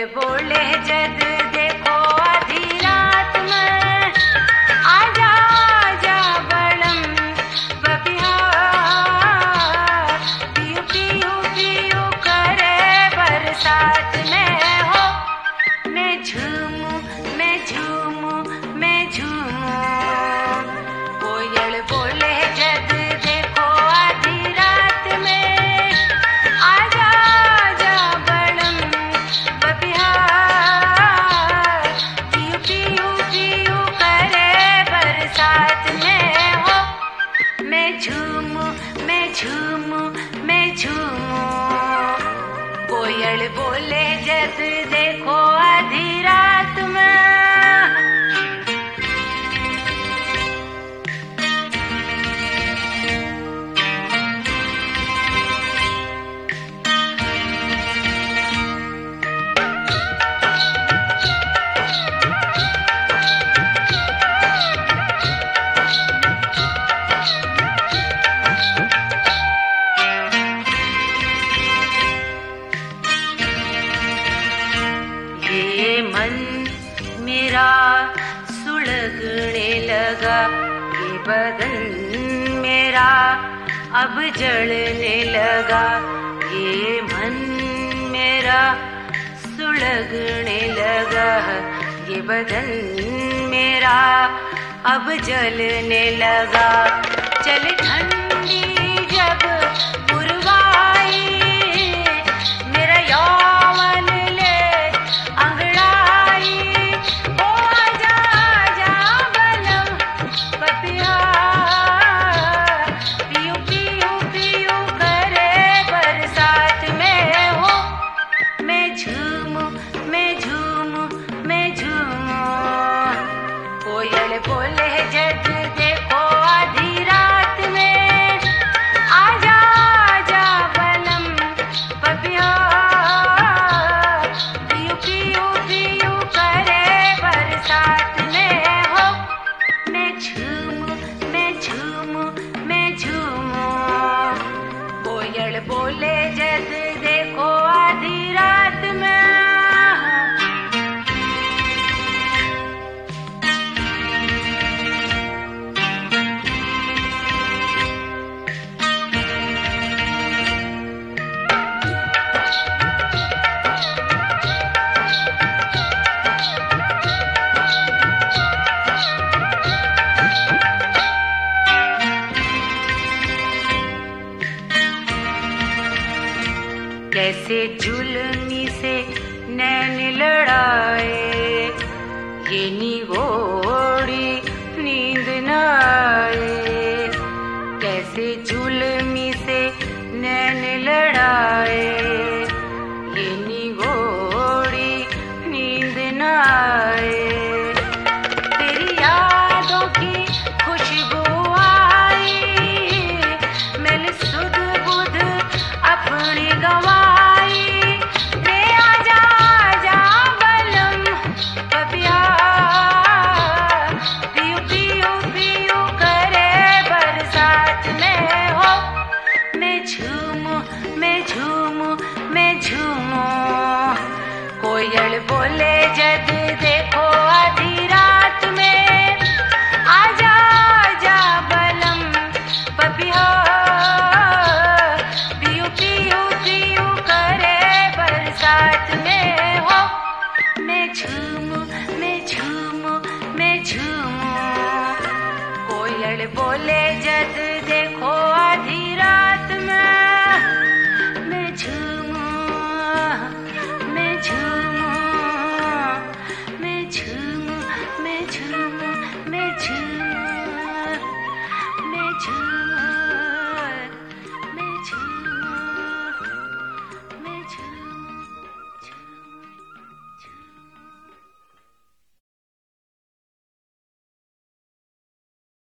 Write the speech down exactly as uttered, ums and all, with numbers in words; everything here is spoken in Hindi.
बोले जद देखो आधी रात में, आजा आजा बड़म बबिया, पियू पियू पियू करे बरसात में हो। मैं झूमू मैं झूमू मैं झूमू, कोयल बोले जद देखो आधी रात में, आजा आजा बड़म बबिया, पियू पियू पियू करे बरसात में हो। मैं झूमू मैं झूमू मैं झूमू, कोयल बोले जद देखो आधी रात में। ये मन मेरा सुलगने लगा, ये बदन मेरा अब जलने लगा, ये मन मेरा सुलगने लगा, ये बदन मेरा अब जलने लगा। चल ठंडी जब पुरवाई, मेरा यौवन ले अंगड़ाई, ओ आजा आजा बलम बबिया, पियू पियू पियू करे बरसात में हो। मैं झूमू मैं झूमू मैं झूमू, कोयल बोले जद देखो आधी रात में, आजा आजा बलम बबिया, पियू पियू पियू करे बरसात में हो। मैं झूमू मैं झूमू मैं झूमू, कोयल बोले जद देखो आधी रात में। कैसे जुल्मी से नैन लड़ाए, ये निगोड़ी नींद न आए, कैसे